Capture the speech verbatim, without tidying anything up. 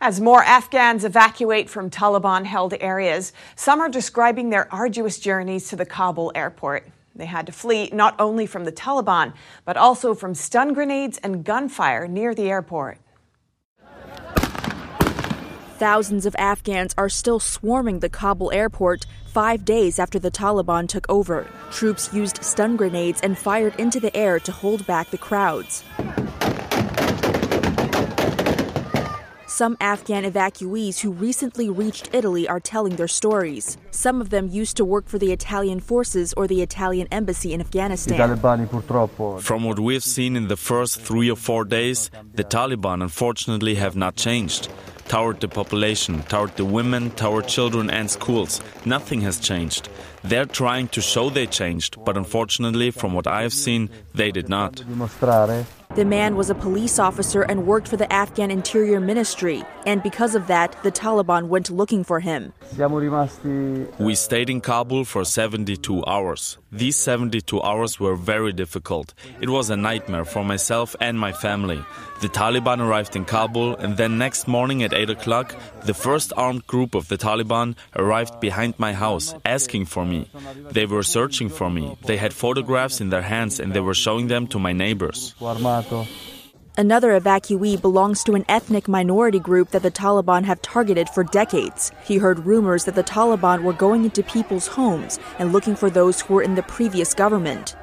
As more Afghans evacuate from Taliban-held areas, some are describing their arduous journeys to the Kabul airport. They had to flee not only from the Taliban, but also from stun grenades and gunfire near the airport. Thousands of Afghans are still swarming the Kabul airport five days after the Taliban took over. Troops used stun grenades and fired into the air to hold back the crowds. Some Afghan evacuees who recently reached Italy are telling their stories. Some of them used to work for the Italian forces or the Italian embassy in Afghanistan. From what we've seen in the first three or four days, the Taliban unfortunately have not changed. Toward the population, toward the women, toward children and schools. Nothing has changed. They're trying to show they changed, but unfortunately, from what I have seen, they did not. The man was a police officer and worked for the Afghan Interior Ministry, and because of that, the Taliban went looking for him. We stayed in Kabul for seventy-two hours. These seventy-two hours were very difficult. It was a nightmare for myself and my family. The Taliban arrived in Kabul, and then next morning at eight o'clock, the first armed group of the Taliban arrived behind my house, asking for me. They were searching for me. They had photographs in their hands, and they were showing them to my neighbors. Another evacuee belongs to an ethnic minority group that the Taliban have targeted for decades. He heard rumors that the Taliban were going into people's homes and looking for those who were in the previous government.